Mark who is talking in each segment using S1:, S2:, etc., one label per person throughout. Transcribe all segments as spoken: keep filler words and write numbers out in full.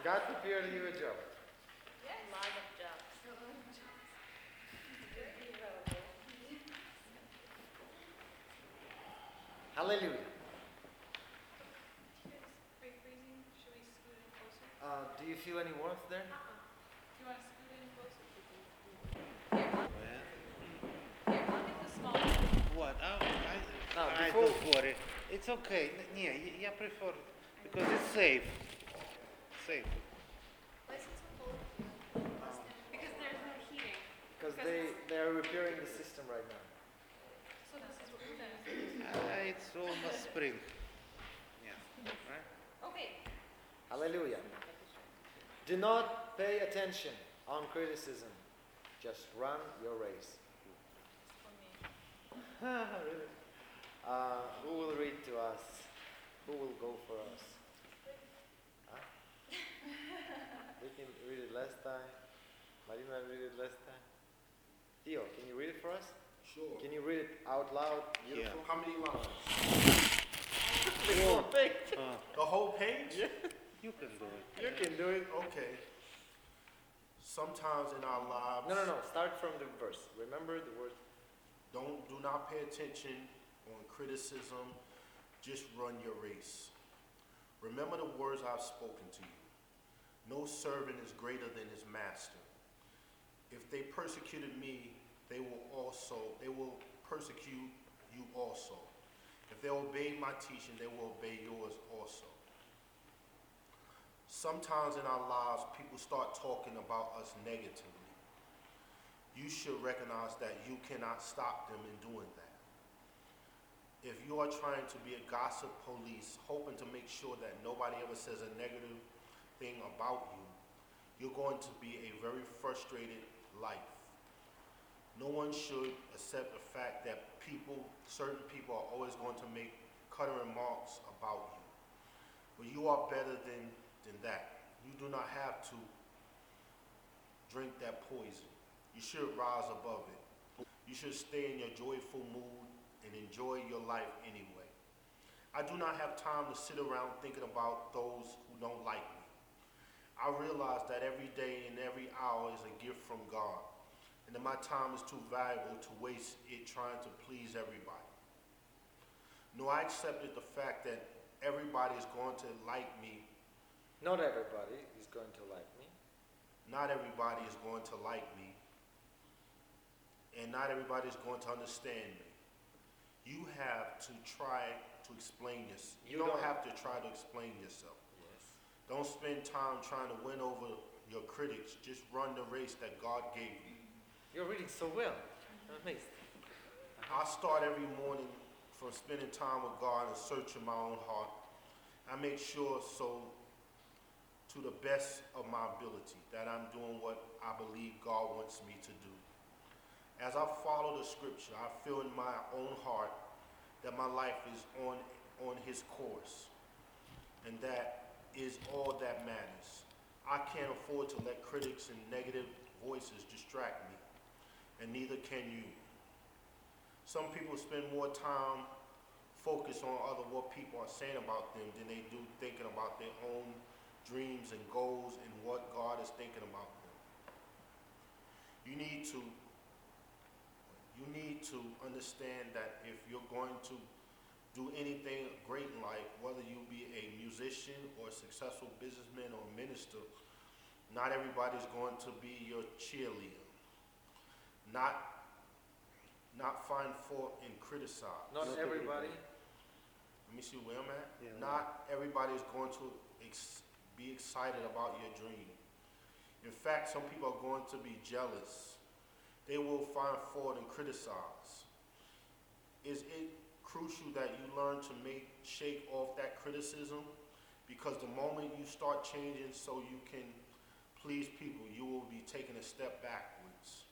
S1: God prepared you a job.
S2: Yes. A lot of jobs.
S1: Hallelujah.
S2: Break freezing. Should we scoot in closer?
S1: Uh, do you feel any warmth there?
S2: Uh-uh. Do you want to scoot in closer?
S3: Well,
S2: Here, I'll get the small one.
S3: what? I, I,
S1: No,
S3: I
S1: before-
S3: don't worry. It's okay. N- Yeah, I prefer because it's safe. Safe.
S2: Why is it so cold? Because there's no heating.
S1: Because they, they are repairing the system right now.
S2: So this is what we're doing.
S3: Uh, it's almost spring. Yeah. Right?
S2: Okay.
S1: Hallelujah. Do not pay attention on criticism. Just run your race.
S2: For me.
S1: Really? Uh, who will read to us? Who will go for us? Huh? We can read it last time. Marina read it last time. Theo, can you read it for us?
S4: Sure.
S1: Can you read it out loud?
S4: Beautiful. How many lines?
S1: Beautiful.
S3: Uh,
S4: The whole page?
S3: you can do it.
S1: You can do it.
S4: Okay. Sometimes in our lives,
S1: No, no, no. Start from the verse. Remember the word.
S4: don't do not pay attention on criticism. Just run your race. Remember the words I've spoken to you. No servant is greater than his master. If they persecuted me, they will also they will persecute you also. If they obey my teaching, they will obey yours also. Sometimes in our lives, people start talking about us negatively. You should recognize that you cannot stop them in doing that. If you are trying to be a gossip police, hoping to make sure that nobody ever says a negative thing about you, you're going to be a very frustrated life. No one should accept the fact that people, certain people are always going to make cutter remarks about you. But you are better than, than that. You do not have to drink that poison. You should rise above it. You should stay in your joyful mood and enjoy your life anyway. I do not have time to sit around thinking about those who don't like me. I realize that every day and every hour is a gift from God, and that my time is too valuable to waste it trying to please everybody. No, I accepted the fact that everybody is going to like me.
S1: Not everybody is going to like me.
S4: Not everybody is going to like me, and not everybody is going to understand me. You have to try to explain this. You,
S1: You
S4: don't,
S1: don't.
S4: have to try to explain yourself.
S1: Yes.
S4: Don't spend time trying to win over your critics. Just run the race that God gave you.
S1: You're reading so well. I'm amazed.
S4: I start every morning from spending time with God and searching my own heart. I make sure so to the best of my ability that I'm doing what I believe God wants me to do. As I follow the scripture, I feel in my own heart that my life is on, on his course, and that is all that matters. I can't afford to let critics and negative voices distract me, and neither can you. Some people spend more time focused on other what people are saying about them than they do thinking about their own dreams and goals and what God is thinking about them. You need to You need to understand that if you're going to do anything great in life, whether you be a musician or a successful businessman or minister, not everybody's going to be your cheerleader. Not, not find fault and criticize.
S1: Not
S3: Not
S1: everybody.
S4: Let me see where I'm at.
S3: Yeah.
S4: Not everybody's going to ex- be excited about your dream. In fact, some people are going to be jealous. They will find fault and criticize. Is it crucial that you learn to make shake off that criticism? Because the moment you start changing so you can please people, you will be taking a step backwards.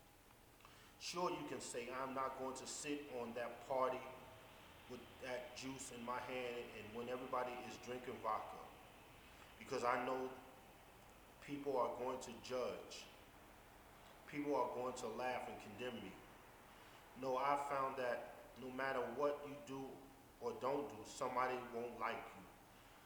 S4: Sure, you can say, I'm not going to sit on that party with that juice in my hand and when everybody is drinking vodka, because I know people are going to judge. People are going to laugh and condemn me. No, I found that no matter what you do or don't do, somebody won't like you.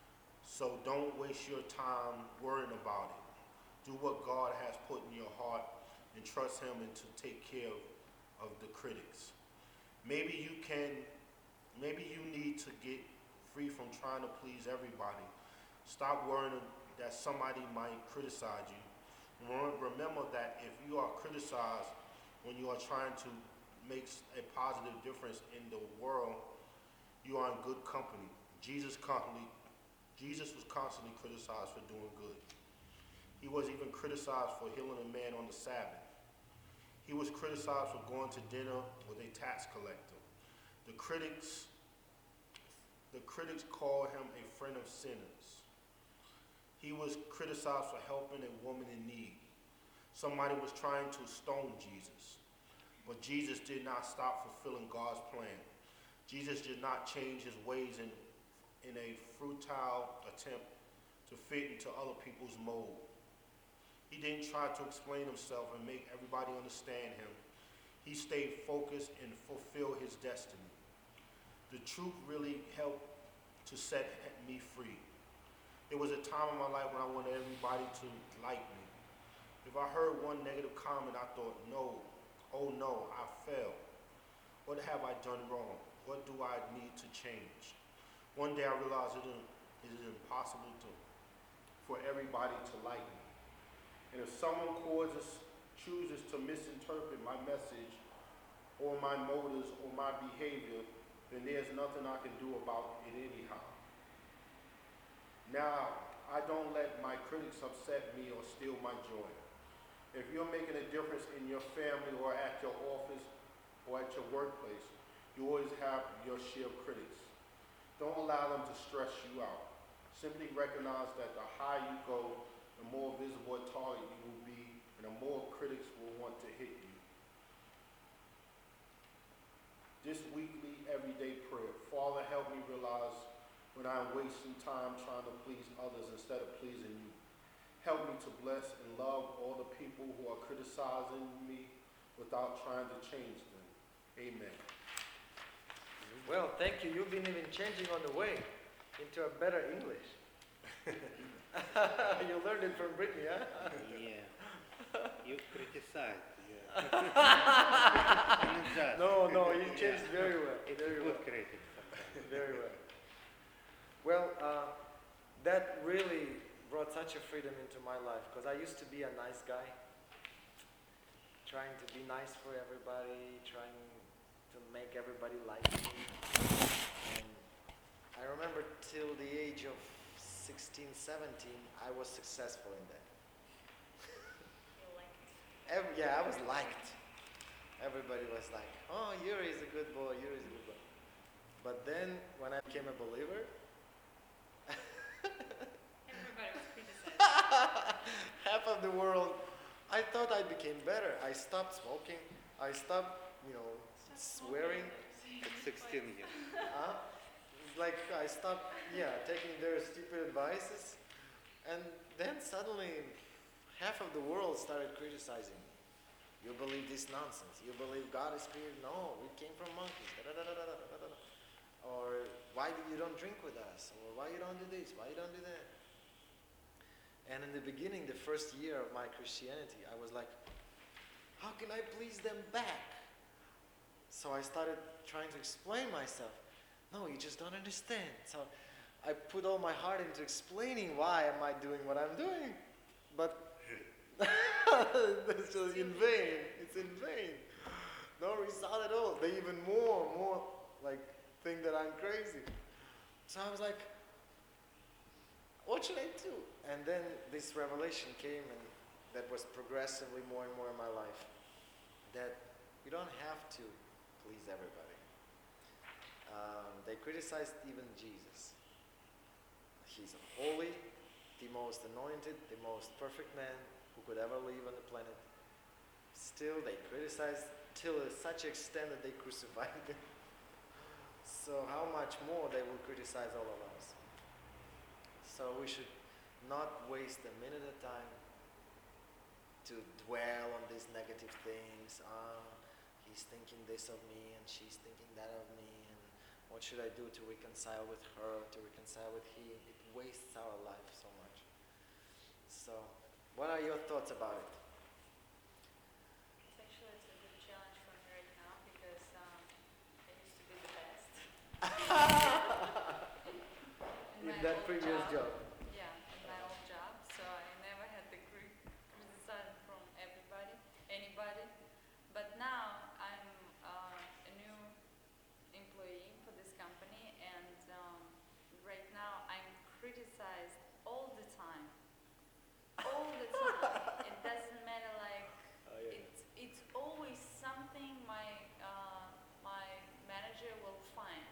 S4: So don't waste your time worrying about it. Do what God has put in your heart and trust him and to take care of, of the critics. Maybe you can, maybe you need to get free from trying to please everybody. Stop worrying that somebody might criticize you. Remember that if you are criticized when you are trying to make a positive difference in the world, you are in good company. Jesus constantly, Jesus was constantly criticized for doing good. He was even criticized for healing a man on the Sabbath. He was criticized for going to dinner with a tax collector. The critics, the critics called him a friend of sinners. He was criticized for helping a woman in need. Somebody was trying to stone Jesus, but Jesus did not stop fulfilling God's plan. Jesus did not change his ways in, in a futile attempt to fit into other people's mold. He didn't try to explain himself and make everybody understand him. He stayed focused and fulfilled his destiny. The truth really helped to set me free. There was a time in my life when I wanted everybody to like me. If I heard one negative comment, I thought, no, oh no, I failed. What have I done wrong? What do I need to change? One day I realized it is, it is impossible to, for everybody to like me. And if someone causes, chooses to misinterpret my message or my motives or my behavior, then there's nothing I can do about it anyhow. Now, I don't let my critics upset me or steal my joy. If you're making a difference in your family or at your office or at your workplace, you always have your share of critics. Don't allow them to stress you out. Simply recognize that the higher you go, the more visible a target you will be, and the more critics will want to hit you. This weekly, everyday prayer. Father, help me realize when I'm wasting time trying to please others instead of pleasing you. Help me to bless and love all the people who are criticizing me without trying to change them. Amen.
S1: Well, thank you. You've been even changing on the way into a better English. You learned it from Brittany, huh?
S3: Yeah. You criticize. Yeah.
S1: No, no, you changed
S3: Yeah.
S1: very well.
S3: It's
S1: Very
S3: good
S1: well.
S3: critic sometimes.
S1: Very well. Well, uh, that really brought such a freedom into my life because I used to be a nice guy, trying to be nice for everybody, trying to make everybody like me. And I remember till the age of sixteen, seventeen, I was successful in that.
S2: Feel like
S1: Every, yeah, I was liked. Everybody was like, oh, Yuri is a good boy, Yuri is a good boy. But then, when I became a believer,
S2: everybody was criticized.
S1: half of the world, I thought I became better. I stopped smoking. I stopped, you know, swearing.
S3: At sixteen years.
S1: Huh? Like I stopped, yeah, taking their stupid advices. And then suddenly, half of the world started criticizing me. You believe this nonsense. You believe God is spirit. No, we came from monkeys. Da, da, da, da, da, da, da, da. Or why do you don't drink with us? Or why you don't do this? Why you don't do that? And in the beginning, the first year of my Christianity, I was like, how can I please them back? So I started trying to explain myself. No, you just don't understand. So I put all my heart into explaining why am I doing what I'm doing. But it's just in vain. It's in vain. No result at all. They even more, more like think that I'm crazy. So I was like, what should I do? And then this revelation came, and that was progressively more and more in my life. That you don't have to please everybody. Um, they criticized even Jesus. He's holy, the most anointed, the most perfect man who could ever live on the planet. Still, they criticized till such extent that they crucified him. So how much more they will criticize all of us. So we should not waste a minute of time to dwell on these negative things. Ah, he's thinking this of me and she's thinking that of me, and What should I do to reconcile with her, to reconcile with him? It wastes our life so much. So, what are your thoughts about it?
S2: It's actually it's a good challenge for me right now because um, I used to be the best.
S1: In
S2: my
S1: that
S2: old
S1: previous job.
S2: Yeah, in my old job. So I never had the cri- criticism from everybody, anybody. But now I'm uh, a new employee for this company, and um, right now I'm criticized all the time. All the time. It doesn't matter like
S1: Oh, yeah.
S2: it's it's always something my uh, my manager will find.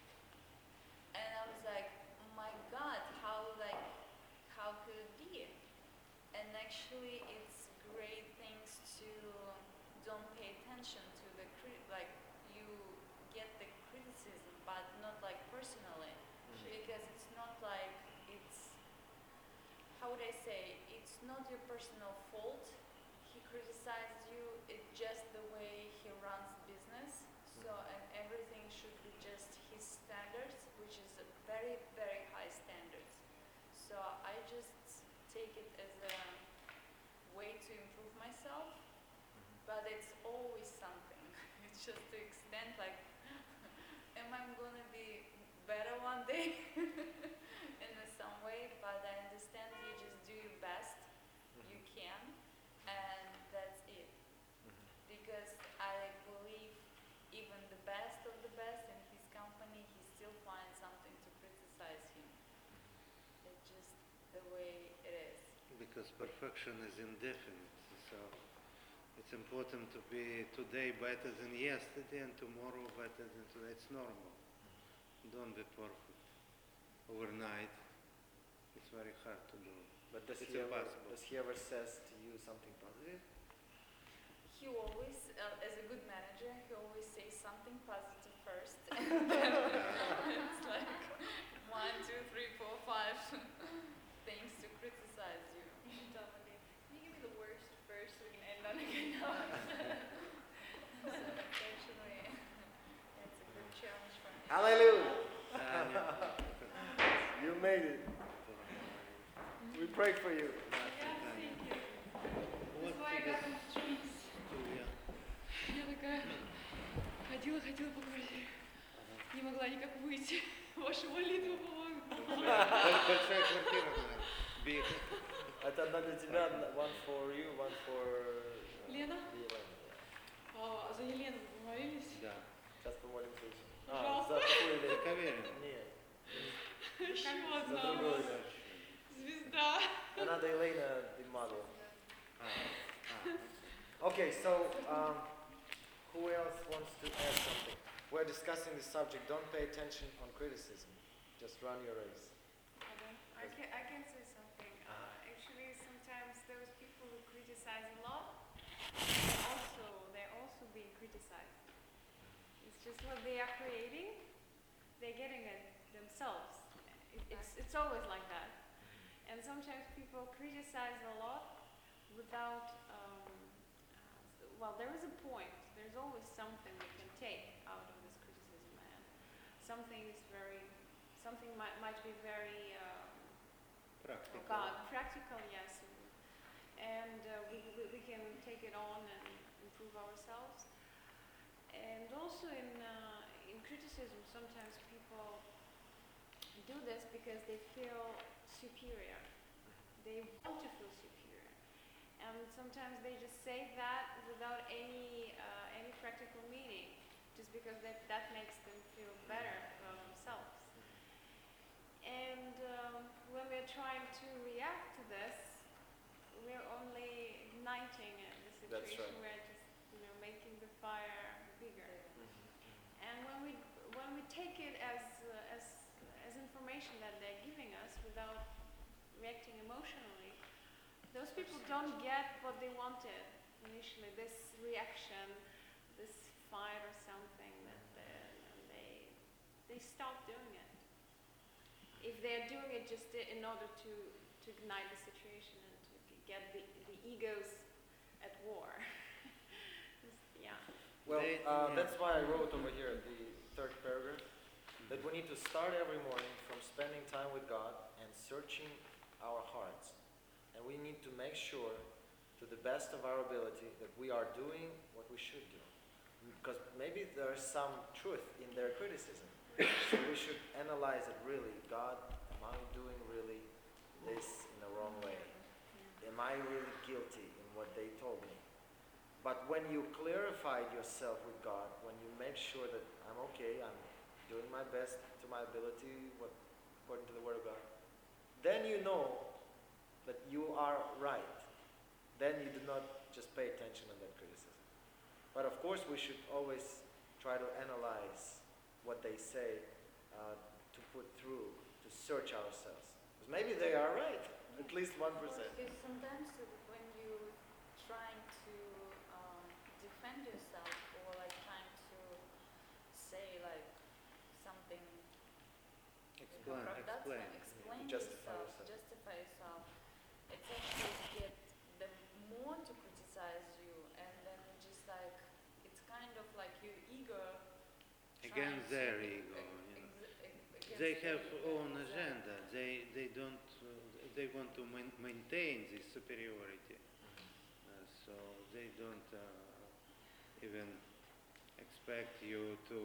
S2: And I was like, oh my God, how like how could it be? And actually, it's great things to don't pay attention to the crit like you get the criticism, but not like personally, because it's not like it's how would I say it's not your personal fault. He criticized you. It's just the way he runs business. So and everything should be just his standards, which is a very very high standards. So I just take it as a way to improve myself, but it's always something. It's just to extend like, am I gonna be better one day in a some way? But I understand you just do your best you can, and that's it. Because I believe even the best of the best in his company, he still finds something to criticize him. It's just the way it is.
S3: Because perfection is indefinite, so it's important to be today better than yesterday and tomorrow better than today. It's normal. Don't be perfect overnight. It's very hard to do.
S1: But does
S3: It's
S1: he, ever,
S3: impossible.
S1: does he ever says to you something positive?
S2: He always, uh, as a good manager, he always says something positive first, and then it's like one, two, three, four, five things to criticize you.
S5: You should tell me. Can you give me the worst first so we can end on a good note?
S2: So it's actually, it's a good challenge for me.
S1: Hallelujah!
S3: Tanya,
S1: You made it. We pray for you.
S5: Yeah, thank you.
S3: what
S5: That's why I
S3: to
S5: got
S3: this-
S5: them trees.
S3: to, yeah.
S5: Я такая ходила, ходила по квартире. Не могла никак выйти. Ваша молитва помогла.
S3: Большая большая квартира, наверное. Big.
S1: Это одна для тебя, одна- one for you, one for uh,
S5: Лена?
S1: Елена.
S5: А, за Елену вы помолились?
S3: Да.
S1: Сейчас помолимся еще. А,
S5: Пожалуйста.
S1: за какую Елену?
S3: Заковерен.
S1: Нет,
S5: Еще
S1: за
S5: одна.
S1: другую.
S5: Звезда.
S1: Another Elena, the model.
S3: А, а.
S1: Okay, so um, who else wants to add something? We're discussing the subject. Don't pay attention on criticism. Just run your race.
S6: I can, I can say something. Uh, actually, sometimes those people who criticize a lot, they also they're also being criticized. It's just what they are creating. They're getting it themselves. It, it's it's always like that. And sometimes people criticize a lot without. Um, uh, well, there is a point. There's always something we can take out of this criticism, and something is very, something might might be very. Um,
S3: Practical.
S6: God, practical, yes. And uh, we, we, we can take it on and improve ourselves. And also in, uh, in criticism, sometimes people do this because they feel superior. They want to feel superior. And sometimes they just say that without any, uh, any practical meaning, just because that, that makes them feel better about themselves. And um, when we're trying to react to this, we're only igniting uh, the
S1: That's
S6: situation.
S1: right.
S6: We're just, you know, making the fire bigger. And when we when we take it as uh, as as information that they're giving us without reacting emotionally, those people don't get what they wanted initially. This reaction, this fight or something, that uh, and they they stop doing it. If they're doing it just i- in order to, to ignite the situation and to g- get the, the egos at war. Just- yeah.
S1: Well,
S3: They-
S1: uh,
S3: yeah.
S1: that's why I wrote over here the third paragraph. that we need to start every morning from spending time with God and searching our hearts. And we need to make sure, to the best of our ability, that we are doing what we should do. Because maybe there is some truth in their criticism. So we should analyze it really. God, am I doing really this in the wrong way? Am I really guilty in what they told me? But when you clarified yourself with God, when you make sure that I'm okay, I'm doing my best to my ability, what, according to the Word of God, then you know that you are right. Then you do not just pay attention to that criticism. But of course, we should always try to analyze what they say, uh, to put through, to search ourselves. Because maybe they are right, at least one percent.
S2: Because sometimes uh, when you trying to um, defend yourself or like trying to say like something,
S3: Explain,
S2: that's
S3: explain.
S2: right, explain
S1: Justify
S2: yourself,
S1: yourself.
S2: justify yourself, it's actually get them more to criticize you, and then just like it's kind of like your ego trying
S3: Against
S2: to
S3: their
S2: ex-
S3: ego,
S2: ex-
S3: you know.
S2: ex- ex- against
S3: They
S2: their
S3: have
S2: ego,
S3: own
S2: exactly.
S3: agenda. They they don't. Uh, they want to main, maintain this superiority. Uh, so they don't uh, even expect you to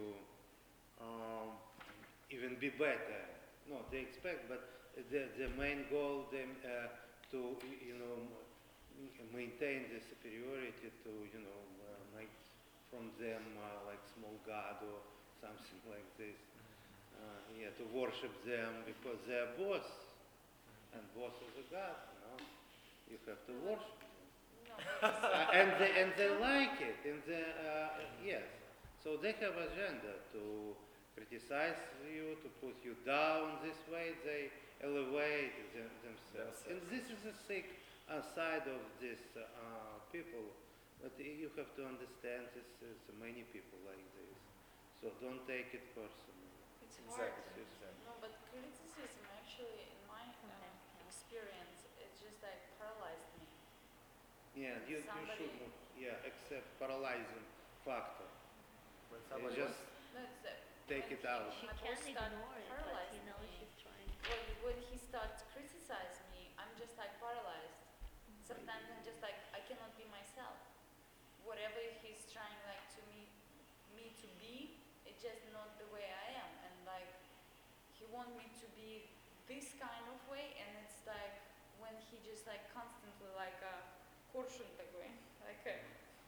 S3: um, even be better. No, they expect, but the the main goal them uh, to you know m- maintain the superiority, to you know uh, make from them uh, like small god or something like this. Uh, yeah, to worship them because they're boss, and boss is a god. You know, you have to worship them.
S2: No, but
S3: Uh, and they and they like it. And they, uh, yes, so they have agenda to criticize you, to put you down. This way, they elevate them, themselves. And this is a sick uh, side of these uh, people. But you have to understand this is many people like this. So don't take it personally.
S2: it's hard.
S1: Exactly. exactly.
S2: No, but criticism actually, in my uh, experience, it just like paralyzed me.
S3: Yeah, you, you
S2: Somebody-
S3: should yeah accept paralyzing factor.
S1: When
S3: You
S1: somebody
S3: just
S2: No, it's that
S3: take
S2: when
S3: it
S2: he-
S3: out.
S2: my
S7: She
S2: boss
S7: can't
S2: start
S7: ignore it, but
S2: paralyzing
S7: you know
S2: me.
S7: she's trying.
S2: When, when he starts criticizing me, I'm just like paralyzed. Sometimes I'm just like I cannot be myself. Whatever he's trying like to me, me to be, it's just not the way I am. And like he want me to be this kind of way, and it's like when he just like constantly like a kurshun такой, like a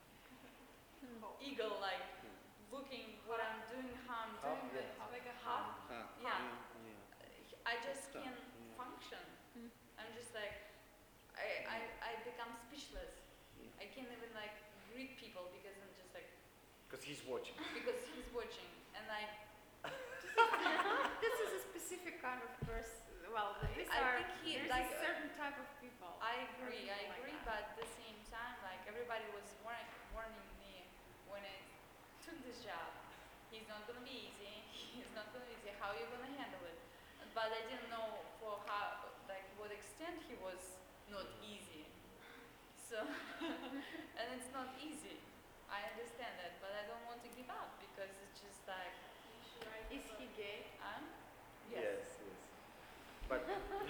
S2: eagle, like looking what I'm doing, how I'm
S1: Hawk,
S2: doing
S1: yeah,
S2: it,
S1: hawk.
S2: like a hawk.
S3: Ah,
S2: Yeah.
S3: yeah.
S2: I just
S3: Stuff,
S2: can't
S3: yeah.
S2: function.
S7: Mm.
S2: I'm just like, I, I, I become speechless.
S3: Yeah.
S2: I can't even like greet people because I'm just like,
S1: Because he's watching.
S2: because he's watching. And I,
S6: This is a specific kind of person. Well, these
S2: I
S6: are,
S2: think he-
S6: there's
S2: like,
S6: a certain type of people.
S2: I agree, I
S6: Like
S2: agree,
S6: that.
S2: but at the same time, like everybody was warning, warning me when I took this job. He's not gonna be easy. He's not gonna be easy. How are you gonna handle it? But I didn't know for how, like, what extent he was not easy. So, and it's not easy. I understand that, but I don't want to give up because it's just like,
S6: Is he gay?
S2: I'm,
S1: Yes,
S2: yes.
S1: yes. But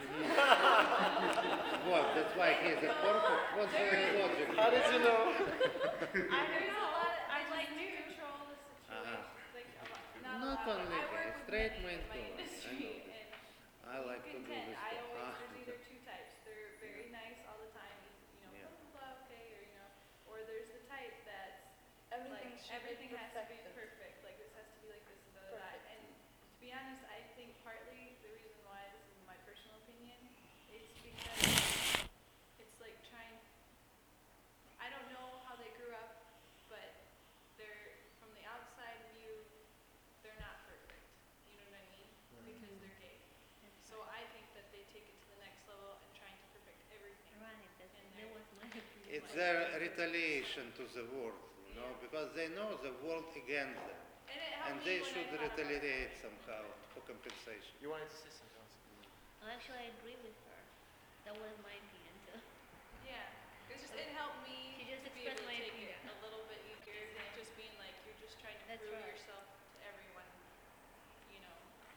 S3: What? That's why he's a perfect. What's the logic?
S1: how did you know?
S6: I don't
S2: There's a
S6: know.
S2: lot-
S6: I like to control the situation.
S3: Uh-huh.
S6: Like a lot, not,
S3: Not
S6: a lot.
S3: only
S6: I work
S3: gay,
S6: with
S3: straight
S6: many
S3: men
S6: in my
S3: too, I
S6: industry,
S3: know this.
S6: and
S3: I like to do
S6: content.
S3: this
S6: I
S3: stuff.
S6: always
S3: Ah.
S6: there's either two types. They're very nice all the time, you know,
S3: Yeah.
S6: blah blah blah, okay, or you know, or there's the type that's
S2: Everything
S6: like
S2: should
S6: everything
S2: be
S6: has to be
S2: perfected.
S6: perfect. Like this has to be like this and da, da, da.
S2: Perfect.
S6: And to be honest, I think partly the reason why this is my personal opinion is because it's like trying. I don't know how they grew up, but they're from the outside view, they're not perfect. You know what I mean? Because they're gay. So I think that they take it to the next level and trying to perfect everything.
S7: Right, that,
S6: And
S7: that
S6: they're-
S7: was my opinion.
S3: It's their retaliation to the world, you know, because they know the world against them,
S6: And it helped
S3: and
S6: me
S3: they
S6: when I
S3: should
S6: thought about it.
S3: retaliate somehow for compensation.
S1: You wanted to say something else?
S7: Well, actually, I agree with her. That was my opinion too.
S6: Yeah, it's just it helped me
S7: She just
S6: to be able
S7: expressed
S6: to
S7: my
S6: take
S7: opinion.
S6: it a little bit easier than just being like you're just trying to
S7: That's
S6: prove
S7: right.
S6: yourself to everyone, you know.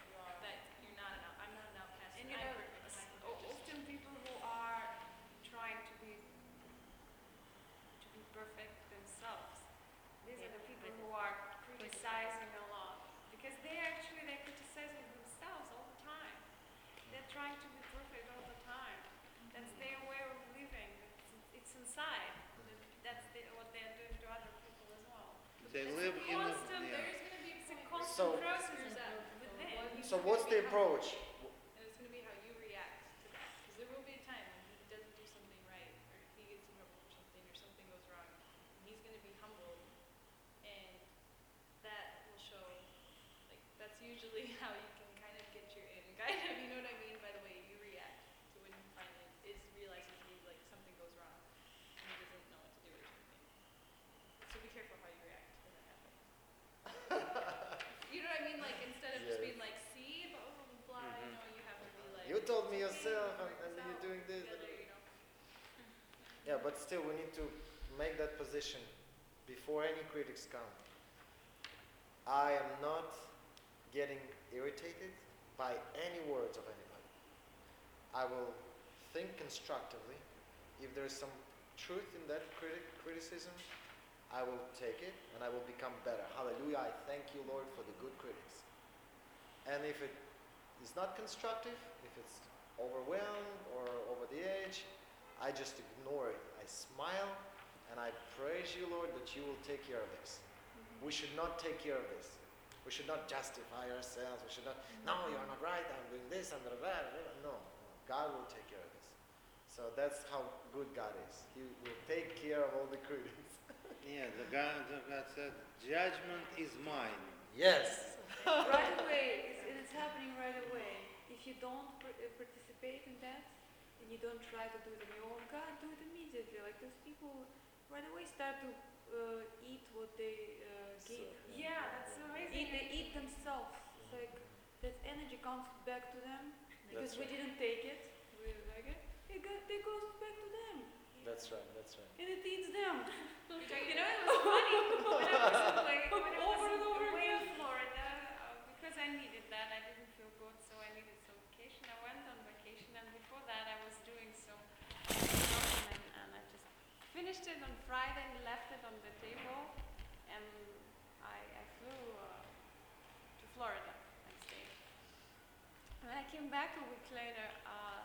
S6: trying to be perfect all the time. That's their way of living. It's, it's inside. That's the, what they're doing to other people as well.
S3: They
S6: It's
S3: live
S6: a
S3: in a,
S6: constant,
S3: yeah.
S5: There's gonna be
S6: it's a
S5: points
S6: constant
S1: So-
S6: process
S5: Here's that.
S6: within.
S1: So what's the approach?
S5: And it's gonna be how you react to that. Because there will be a time when he doesn't do something right, or he gets in trouble for something, or something goes wrong. And he's gonna be humbled, and that will show, like, that's usually how you can kind of get your in, kind of, you know what I mean, by the way you react to when you finally is realizes he, like, something goes wrong, and he doesn't know what to do or something. So be careful how you react when that happens. You know what I mean? Like, instead of just
S1: Yes.
S5: being like, see, blah, blah, blah, blah, you
S3: Mhm.
S5: know, you have to be like,
S1: You told me
S5: "It's okay,
S1: yourself,
S5: we'll
S1: and,
S5: work
S1: and
S5: this
S1: then you're
S5: out
S1: doing this.
S5: together," you know?
S1: Yeah, but still, we need to make that position before any critics come. I am not getting irritated by any words of anybody. I will think constructively. If there is some truth in that critic criticism, I will take it and I will become better. Hallelujah, I thank you, Lord, for the good critics. And if it is not constructive, if it's overwhelmed or over the edge, I just ignore it. I smile and I praise you, Lord, that you will take care of this. We should not take care of this. We should not justify ourselves. We should not, no, you're not right, I'm doing this, I'm doing that. No, God will take care of this. So that's how good God is. He will take care of all the critics.
S3: Yeah, the God, the God said, judgment is mine.
S1: Yes.
S5: Right away, it's, it's happening right away. If you don't pr- uh, participate in that, and you don't try to do it on your own, God, do it immediately. Like those people right away start to uh, eat what they uh,
S1: So,
S5: gave.
S6: Yeah, that's amazing.
S5: Eat, they eat themselves. It's like that energy comes back to them because
S1: That's
S5: we
S1: right.
S5: didn't take it. We didn't like it. It, go, it goes back to them.
S1: That's right, that's right.
S5: And it eats them.
S6: You know, it was funny when I was like, when I was
S5: Over and over
S6: away
S5: again.
S6: in Florida, uh, because I needed that. I didn't feel good, so I needed some vacation. I went on vacation, and before that, I was doing some gardening, and I just finished it on Friday and left it on the table, and I, I flew uh, to Florida and stayed. When I came back a week later, uh,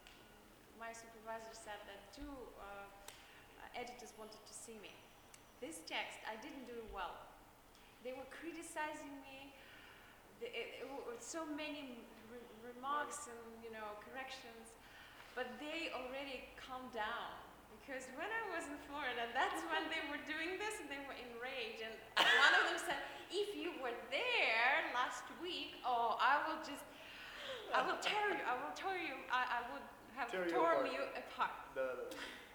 S6: my supervisor said that two uh, uh, editors wanted to see me. This text, I didn't do well. They were criticizing me. The, it, it were so many re- remarks and you know corrections, but they already calmed down because when I was in Florida, that's when they were doing this and they were enraged. And one of them said, "If you were there last week, oh, I will just, I will tear you. I will tear you. I, I would have
S1: Tear you
S6: torn
S1: apart.
S6: you apart."
S1: No, no.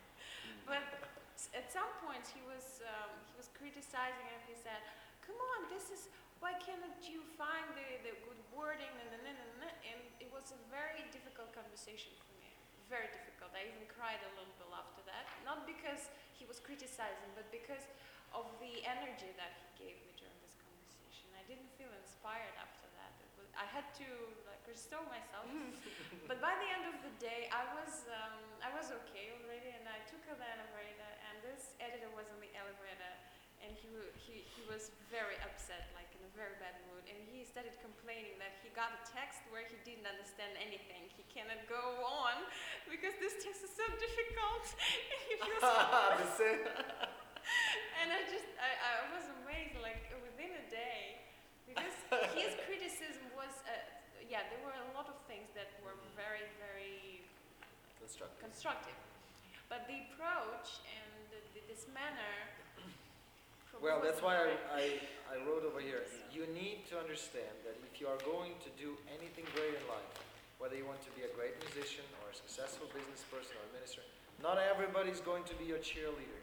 S6: But s- at some point he was um, he was criticizing and he said, "Come on, this is why cannot you find the, the good wording?" And, and, and, and, and it was a very difficult conversation for me. Very difficult. I even cried a little bit after that. Not because he was criticizing, but because of the energy that he gave me during this conversation. I didn't feel inspired after that. It was, I had to like restore myself. But by the end of the day, I was um, I was okay already, and I took her the elevator, and this editor was in the elevator, and he wa- he he was very upset, like in a very bad mood, and he started complaining that he got a text where he didn't understand anything. He cannot go on because this text is so difficult. And he feels
S1: The same.
S6: and I just, I, I was amazed, like within a day, because his criticism was, uh, yeah, there were a lot of things that were very, very
S1: Constructive.
S6: constructive. But the approach and the, the, this manner.
S1: Well, that's
S6: wasn't
S1: why
S6: right.
S1: I, I, I wrote over here. You need to understand that if you are going to do anything great in life, whether you want to be a great musician or a successful business person or a minister, not everybody's going to be your cheerleader.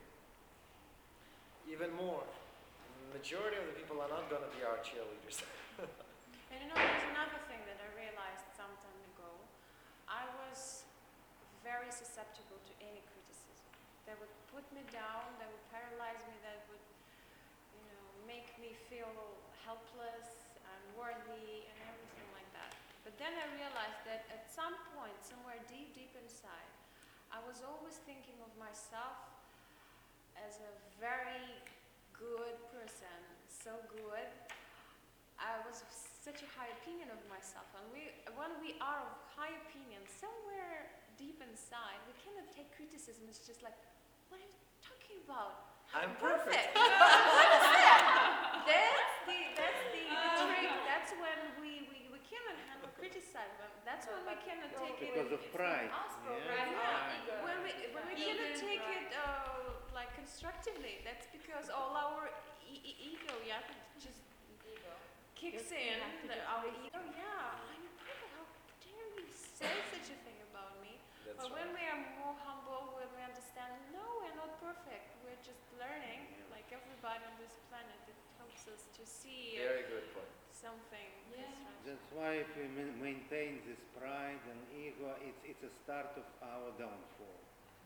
S1: Even more, the majority of the people are not going to be our cheerleaders.
S6: And you know, there's another thing that I realized some time ago. I was very susceptible to any criticism. That would put me down, that would paralyze me, that would, you know, make me feel helpless, unworthy, and everything like that. But then I realized that at some point, somewhere deep, deep inside, I was always thinking of myself as a very good person, so good. I was such a high opinion of myself, and we, when we are of high opinion, somewhere deep inside, we cannot take criticism. It's just like, what are you talking about?
S1: I'm perfect.
S6: What is that? That's the that's the, the trick. That's when we, we, we cannot handle criticism. That's when we cannot take it.
S3: Because of pride.
S2: Us
S3: Yeah,
S2: program,
S6: Yeah.
S3: pride.
S2: ego.
S6: When we when we
S2: Ego
S6: cannot
S2: and
S6: take
S2: pride.
S6: it uh, like constructively, that's because all our e- e- ego, yeah, just
S2: Ego.
S6: kicks
S2: Yes,
S6: in.
S2: you have to
S6: The,
S2: be
S6: our ego, yeah, I'm perfect. How dare you say such a thing about me?
S1: That's
S6: But
S1: right.
S6: when we are more humble, when we understand, no, we're not perfect. We're just learning, like everybody on this planet. It helps us to see uh,
S1: Very good point.
S6: something.
S2: Yeah.
S6: different.
S3: That's why if we ma- maintain this pride and ego, it's, it's a start of our downfall.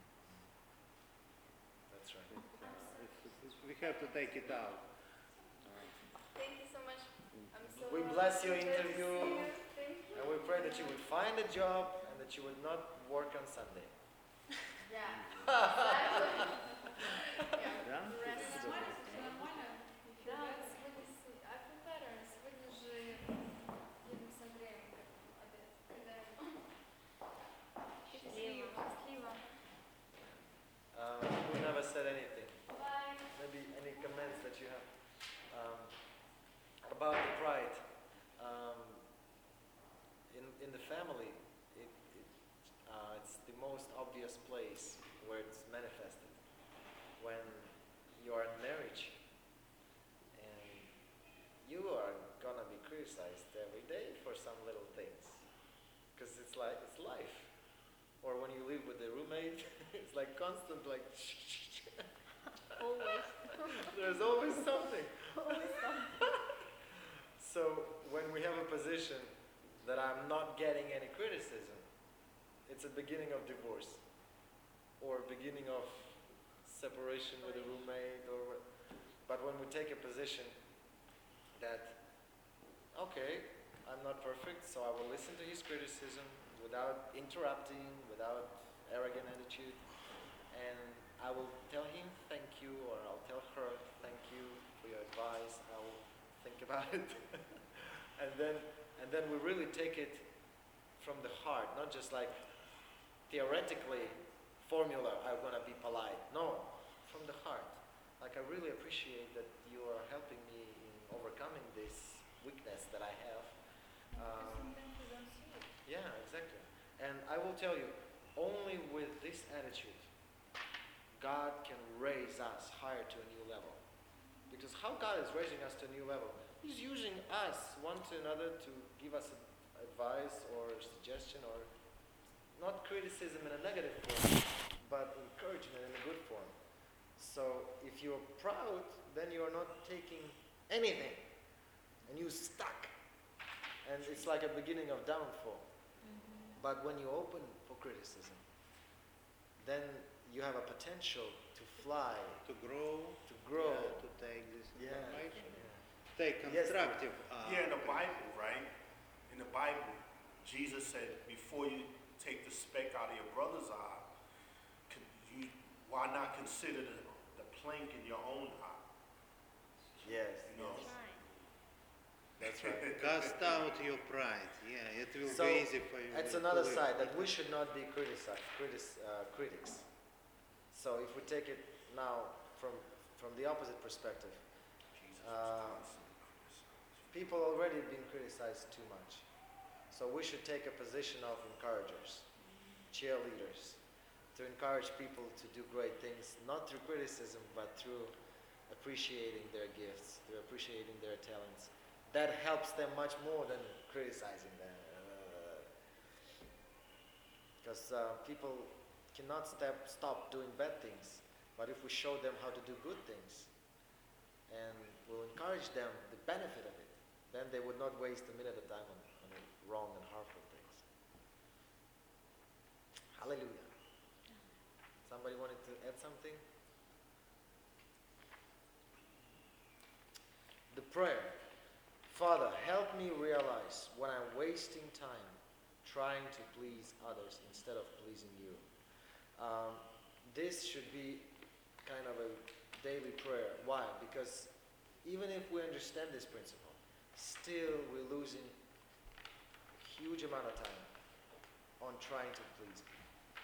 S1: That's right.
S3: It's, uh, it's, it's, we have to take it out.
S2: Thank you so much. I'm so
S1: We bless your
S2: glad to see
S1: interview.
S2: you. Thank you.
S1: And we pray that you would find a job and that you would not work on Sunday.
S2: Yeah. Exactly.
S3: Да?
S2: Rest.
S5: Нормально, все нормально.
S2: Да, сегодня с- а Петра, сегодня же едем с Андреем как обед. Когда счастливо. Счастливо.
S1: Um, who never said anything?
S2: Bye.
S1: Maybe any comments that you have um, about the pride. Um, in, in the family, it, it, uh, it's the most obvious place where it's manifested. When you are in marriage and you are gonna be criticized every day for some little things. Because it's like, it's life. Or when you live with a roommate, it's like constant like
S7: Always.
S1: there's always something.
S7: Always something.
S1: So when we have a position that I'm not getting any criticism, it's a beginning of divorce or beginning of separation with a roommate or what. But when we take a position that, okay, I'm not perfect, so I will listen to his criticism without interrupting, without arrogant attitude, and I will tell him thank you, or I'll tell her thank you for your advice. I will think about it, and then and then we really take it from the heart, not just like theoretically formula. I'm gonna be polite. No, from the heart. Like I really appreciate that you are helping me in overcoming this weakness that I have. Um,
S2: Sometimes we don't see it.
S1: yeah, exactly. And I will tell you, only with this attitude, God can raise us higher to a new level. Because how God is raising us to a new level? He's using us one to another to give us advice or suggestion, or not criticism in a negative form, but encouragement in a good form. So if you're proud, then you're not taking anything, and you're stuck. And it's like a beginning of downfall. But when you open for criticism, then you have a potential to fly,
S3: To grow,
S1: to grow.
S3: yeah, to take this
S1: Yeah.
S3: information. Take
S1: Yes,
S3: constructive. uh,
S4: Yeah, in the Bible, right? In the Bible, Jesus said, before you take the speck out of your brother's eye, con- you, why not consider the, the plank in your own eye?
S1: Yes,
S4: You know?
S1: yes.
S7: Right.
S1: That's right.
S3: Cast out your pride. Yeah, it will
S1: So,
S3: be easy for you.
S1: That's
S3: to
S1: another
S3: live.
S1: side, that we should not be criticized, critis, uh, critics. So if we take it now from, from the opposite perspective,
S4: Jesus
S1: Uh,
S4: was constantly criticized.
S1: people already have been criticized too much. So we should take a position of encouragers, cheerleaders, to encourage people to do great things, not through criticism, but through appreciating their gifts, through appreciating their talents. That helps them much more than criticizing them. Because uh, people cannot step, stop doing bad things, but if we show them how to do good things, and we'll encourage them the benefit of it, then they would not waste a minute of time on, on wrong and harmful things. Hallelujah. Somebody wanted to add something? The prayer. Father, help me realize when I'm wasting time trying to please others instead of pleasing you. Um, this should be kind of a daily prayer. Why? Because even if we understand this principle, still we're losing a huge amount of time on trying to please me.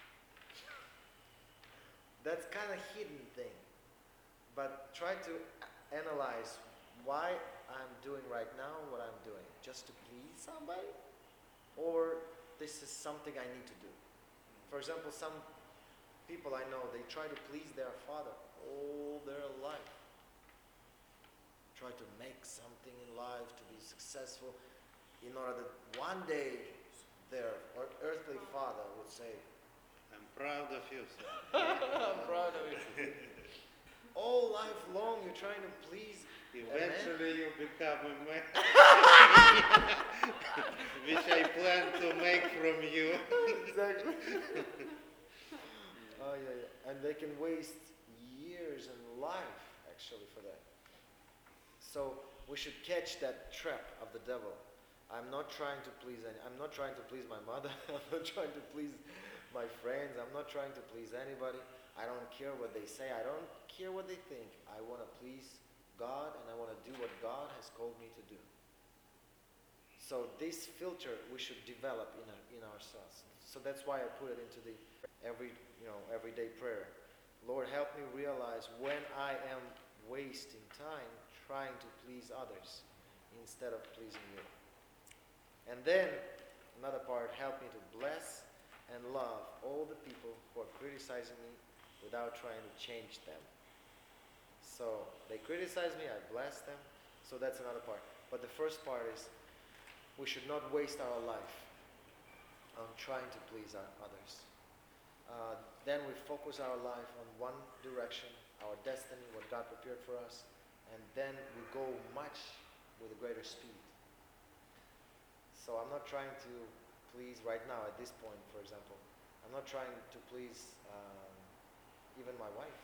S1: That's kind of hidden thing. But try to a- analyze why I'm doing right now what I'm doing. Just to please somebody? Or this is something I need to do. For example, some people I know, they try to please their father all their life. Try to make something in life, to be successful, in order that one day their ear- earthly father would say,
S3: I'm proud of you, son.
S1: I'm proud of you. All life long you're trying to please a man.
S3: Eventually you become a man, which I plan to make from you.
S1: Exactly. Oh yeah, yeah. And they can waste years and life actually for that. So we should catch that trap of the devil. I'm not trying to please any, I'm not trying to please my mother. I'm not trying to please my friends. I'm not trying to please anybody. I don't care what they say. I don't care what they think. I want to please God and I want to do what God has called me to do. So this filter we should develop in our, in ourselves. So that's why I put it into the every you know everyday prayer. Lord, help me realize when I am wasting time trying to please others instead of pleasing you. And then another part, help me to bless and love all the people who are criticizing me without trying to change them. So they criticize me, I bless them. So that's another part. But the first part is we should not waste our life on trying to please our others. Uh, then we focus our life on one direction, our destiny, what God prepared for us, and then we go much with a greater speed. So I'm not trying to please right now at this point, for example. I'm not trying to please um, even my wife.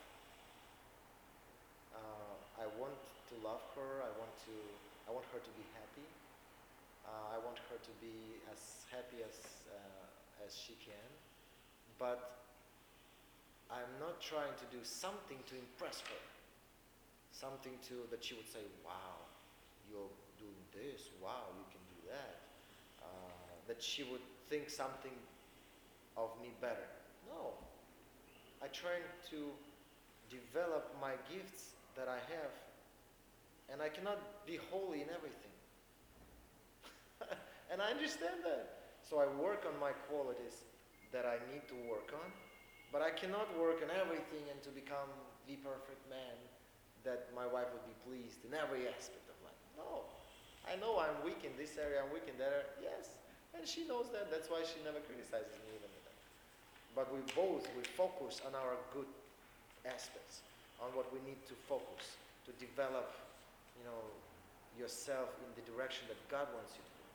S1: Uh, I want to love her. I want to. I want her to be happy. Uh, I want her to be as happy as uh, as she can. But I'm not trying to do something to impress her. Something to that she would say, "Wow, you're doing this. Wow, you can do that." Uh, that she would think something of me better. No. I try to develop my gifts that I have, and I cannot be holy in everything. And I understand that. So I work on my qualities that I need to work on, but I cannot work on everything and to become the perfect man that my wife would be pleased in every aspect of life. No. I know I'm weak in this area, I'm weak in that area. Yes. And she knows that. That's why she never criticizes me even with that. But we both, we focus on our good aspects, on what we need to focus, to develop, you know, yourself in the direction that God wants you to do.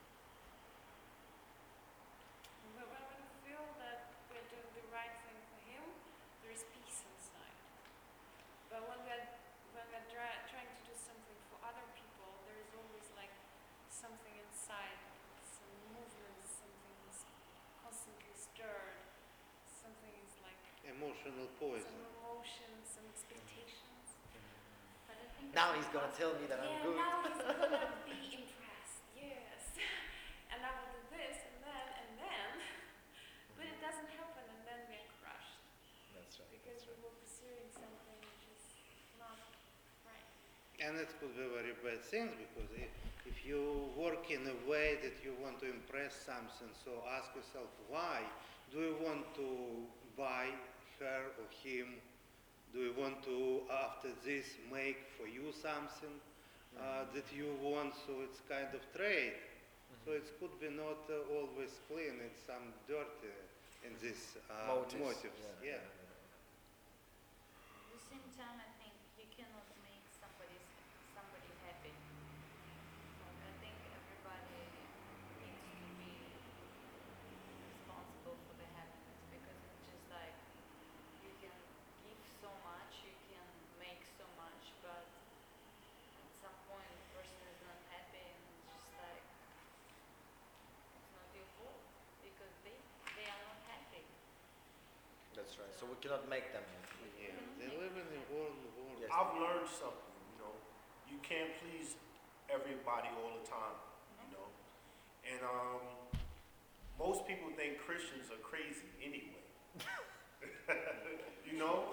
S6: But when we feel that we're doing the right thing for Him, there is peace inside. But when we're when we're try, trying to do something for other people, there is always like something inside, some movement, something is constantly stirred, something is like
S3: Emotional
S6: some
S3: poison.
S6: emotions, some expectations.
S2: But I think
S1: Now
S2: it's
S1: he's gonna tell me that I'm
S6: yeah,
S1: good.
S6: now he's gonna be impressed. Yes, and I will do this and then and then, but it doesn't happen, and then we're crushed
S1: That's right.
S6: because
S1: That's
S6: we
S1: right.
S6: were pursuing something which is not right.
S3: And it could be very bad things because if, if you work in a way that you want to impress something, so ask yourself why. Do you want to buy her or him? Do you want to, after this, make for you something uh, that you want? So it's kind of trade. So it could be not uh, always clean. It's some dirty in these uh,
S1: Motives.
S3: motives.
S1: Yeah.
S3: Yeah.
S2: At the same time, I think you cannot make somebody somebody happy. Like, I think everybody needs to be responsible for the happiness because it's just like you can give so much, you can make so much, but at some point the person is not happy and it's just like it's not your fault because they they are not happy.
S1: That's right. So we cannot make them happy.
S3: Yeah. They live in a world, world.
S1: Yes.
S4: I've learned something, you know. You can't please everybody all the time, you know. And um, most people think Christians are crazy anyway. You know,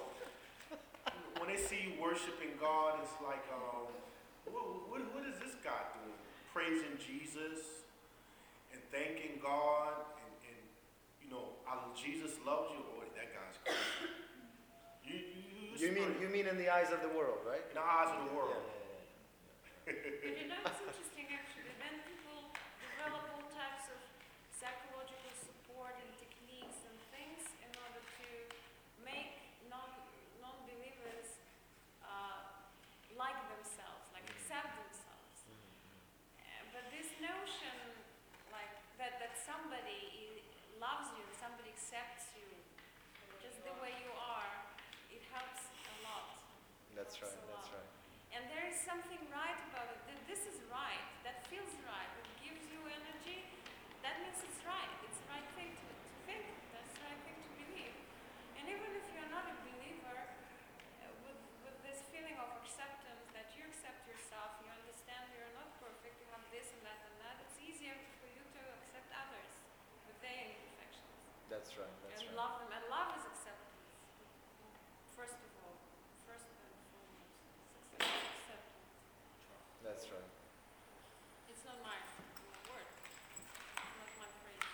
S4: when they see you worshiping God, it's like, um, what, what, what is this guy doing? Praising Jesus and thanking God, and, and you know, I, Jesus loves you. Boy, that guy's crazy. You, you, you,
S1: You mean you mean in the eyes of the world, right?
S4: in the eyes of the world.
S1: Yeah, yeah,
S6: But you know, it's interesting actually, then people develop all types of psychological support and techniques and things in order to make non, non-believers uh, like themselves, like accept themselves. Uh, but this notion, like, that, that somebody i- loves you, somebody accepts you, just the way you are, it helps a lot.
S1: yeah. That's right.
S6: Helps a
S1: That's
S6: lot.
S1: right.
S6: And there is something right about it. That this is right. That feels right. It gives you energy. That means it's right. It's the right thing to, to think. That's the right thing to believe. And even if you're not a believer, uh, with with this feeling of acceptance, that you accept yourself, you understand you're not perfect, you have this and that and that, it's easier for you to accept others with their imperfections
S1: That's right. That's
S6: and
S1: right.
S6: love them. And love is acceptance. First of all, first and foremost, it's acceptance.
S1: That's right.
S6: It's not my, my word, not my phrase.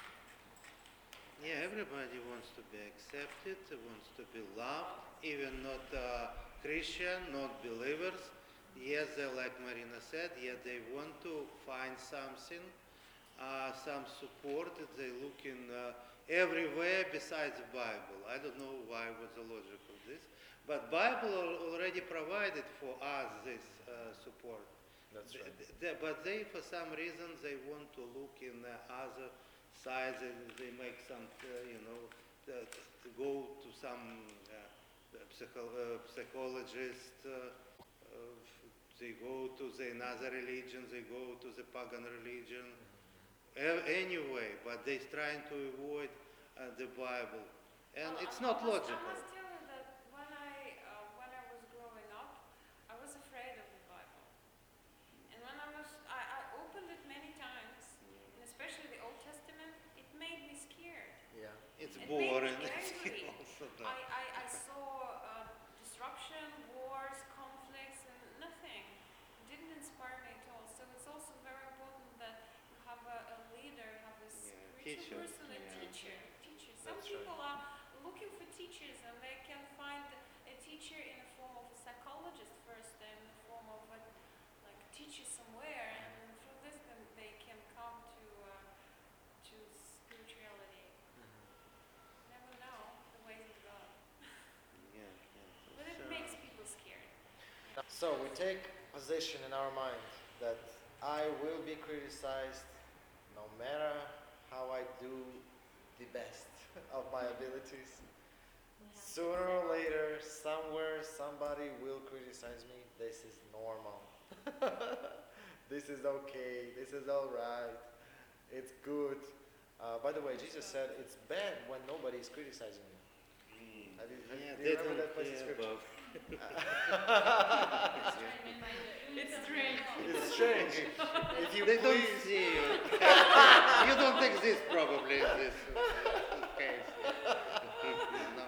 S3: Yeah, everybody wants to be accepted, wants to be loved, even not uh, Christian, not believers. Yes, they, like Marina said, yeah, they want to find something, uh, some support. They look in uh, everywhere besides the Bible. I don't know why, what's the logic of this, but Bible al- already provided for us this uh, support.
S1: That's
S3: Th-
S1: right.
S3: th- th- but they, for some reason, they want to look in uh, other sides, and they make some, uh, you know, uh, to go to some uh, psycho- uh, psychologist, uh, uh, they go to the another religion, they go to the pagan religion, A- anyway, but they're trying to avoid uh, the Bible. And
S6: Well,
S3: it's
S6: I-
S3: not
S6: I must,
S3: logical.
S6: I must tell you that when I, uh, when I was growing up, I was afraid of the Bible. And when I was, I, I opened it many times, and especially the Old Testament, it made me scared.
S1: Yeah.
S3: It's
S6: It made me
S3: boring.
S6: angry.
S3: Also
S6: I,
S3: not.
S6: I, I saw uh, disruption, wars, conflicts, and nothing. It didn't inspire me at all. So it's also very important that you have a, a leader, you have a
S3: Yeah,
S6: spiritual
S3: teacher,
S6: person, a
S3: yeah.
S6: teacher. teacher. Some
S1: That's right.
S6: people are looking for teachers, and they can find a teacher in the form of a psychologist first, and in the form of a like a teacher somewhere, and through this then they can come to uh, to spirituality. Never know the ways of God,
S3: Yeah, yeah.
S6: but it
S3: So-
S6: makes people scared.
S1: So we take position in our mind that I will be criticized no matter how I do the best of my abilities. Sooner or later, somewhere, somebody will criticize me. This is normal. This is okay. This is all right. It's good. Uh, by the way, Jesus said it's bad when nobody is criticizing you.
S4: Mm.
S1: Have you, have,
S3: Yeah,
S1: do
S3: they
S1: you remember
S3: don't
S1: that place in
S3: care
S1: scripture?
S3: about
S5: It's strange.
S1: It's strange. If you
S3: They don't
S1: please,
S3: see you. You don't exist probably in this uh, case. No.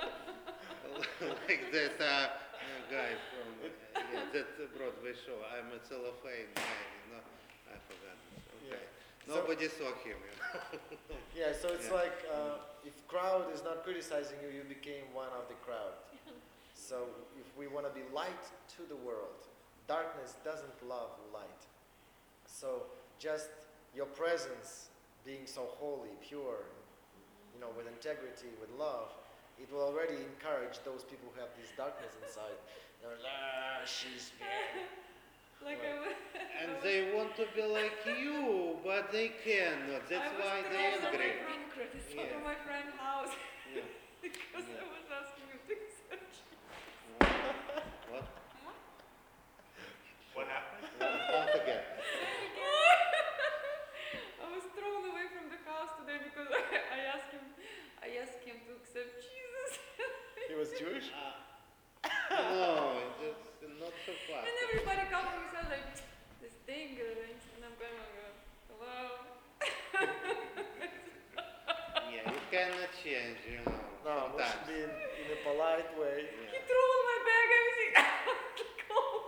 S3: Like that uh, uh, guy from uh, yeah, that uh, Broadway show. I'm a cellophane guy. You know, I forgot. Okay.
S1: Yeah. So-
S3: Nobody saw him. You know.
S1: yeah. So it's
S3: Yeah.
S1: like uh, if crowd is not criticizing you, you became one of the crowd. So if we want to be light to the world, darkness doesn't love light. So just your presence being so holy, pure, you know, with integrity, with love, it will already encourage those people who have this darkness inside. They're like, ah, she's bad.
S6: Like
S1: Right.
S6: I was,
S3: And they want to be like you, but they cannot. That's
S6: I was
S3: why
S6: thrown
S3: they're
S6: from
S3: angry.
S6: my friend,
S3: Yeah.
S6: from my friend's house
S3: Yeah.
S6: because
S3: Yeah.
S6: I was asking him to search.
S3: What?
S4: What happened?
S3: Once again.
S6: I was thrown away from the house today because I, I asked him, I asked him to accept Jesus,
S1: He was Jewish?
S3: No, it's not so fast.
S6: and everybody comes to me and says like, this thing goes, and I'm going to go, hello?
S3: Yeah, you cannot change, you know.
S1: No, we should
S3: sometimes.
S1: be in, in a polite way.
S3: Yeah.
S6: He threw all my bag, everything. Like, oh.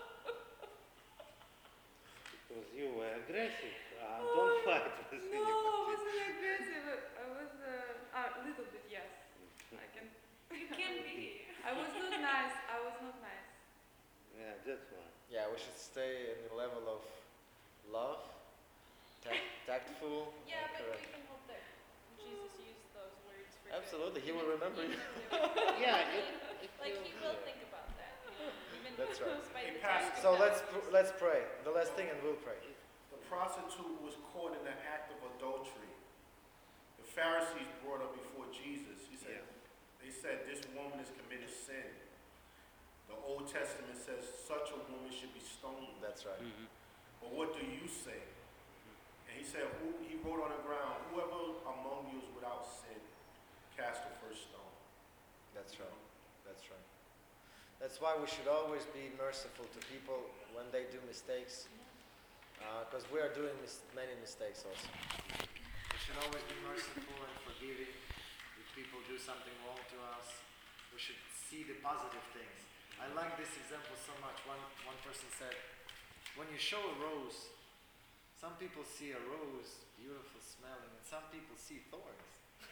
S3: Because you were aggressive. Uh, don't fight with
S6: No, I
S3: anybody.
S6: wasn't aggressive. I was uh, a little bit, yes. I can.
S5: You can be.
S6: I was not nice. I was not nice.
S3: Yeah, that's why.
S1: Yeah, we should stay in the level of love, tact, tactful,
S5: Yeah,
S1: and
S5: but
S1: correct.
S5: we can hope that Jesus used those words for good.
S1: Absolutely, he will
S5: Even-
S1: remember you.
S5: even-
S3: Yeah, it, it
S5: Like
S3: will-
S5: he will think about that, you know, even
S1: That's right.
S5: despite
S4: Hey,
S5: the
S4: Pastor.
S5: task
S1: So
S5: of
S1: let's
S5: that.
S1: pr- let's pray. The last thing, and we'll pray.
S4: The prostitute was caught in the act of adultery. The Pharisees brought her before Jesus. He said,
S3: Yeah.
S4: They said, this woman has committed sin. The Old Testament says such a woman should be stoned.
S1: That's right.
S3: Mhm.
S4: But what do you say? And he said, who, he wrote on the ground, whoever among you is without sin, cast the first stone.
S1: That's right. That's right. That's why we should always be merciful to people when they do mistakes, because we are doing mis- many mistakes also. We should always be merciful and forgiving if people do something wrong to us. We should see the positive things. I like this example so much. One one person said, when you show a rose, some people see a rose, beautiful smelling, and some people see thorns.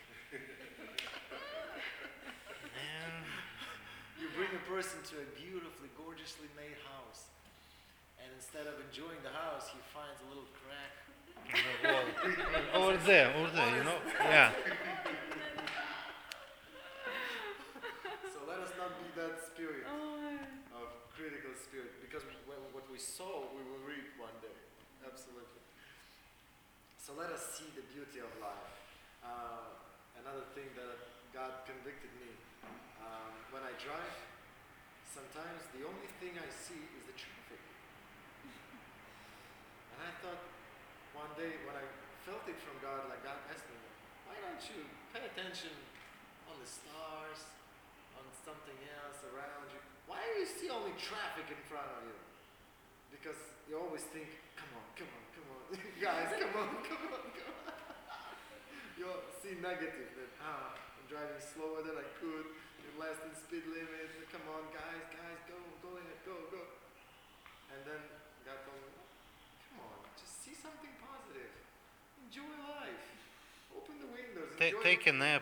S1: You bring a person to a beautifully, gorgeously made house, and instead of enjoying the house, he finds a little crack.
S3: Over there, over there, you know? Yeah.
S1: So let us not be that spirit
S6: Oh,
S1: of critical spirit, because when, what we sow, we will reap one day. Absolutely. So let us see the beauty of life. Uh, another thing that God convicted me, um, when I drive, sometimes the only thing I see is the traffic. And I thought one day when I felt it from God, like God asked me, why don't you pay attention on the stars, on something else around you? Why do you see only traffic in front of you? Because you always think, come on, come on, come on, guys, come on, come on, come on. You see negative, that, ah, I'm driving slower than I could, you're less than speed limit, come on, guys, guys, go, go ahead, go, go. And then God told me, come on, just see something positive. Enjoy life. Open the windows.
S3: Ta-
S1: enjoy
S3: take a nap.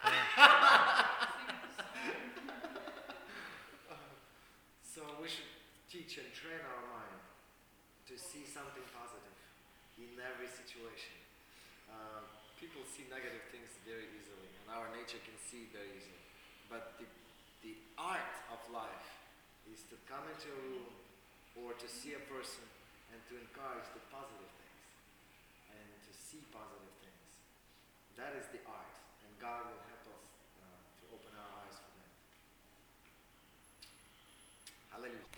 S1: So we should teach and train our mind to see something positive in every situation. Uh, people see negative things very easily, and our nature can see it very easily. But the, the art of life is to come into a room or to see a person and to encourage the positive things and to see positive things. That is the art, and God will help us uh, to open our eyes for that. Hallelujah.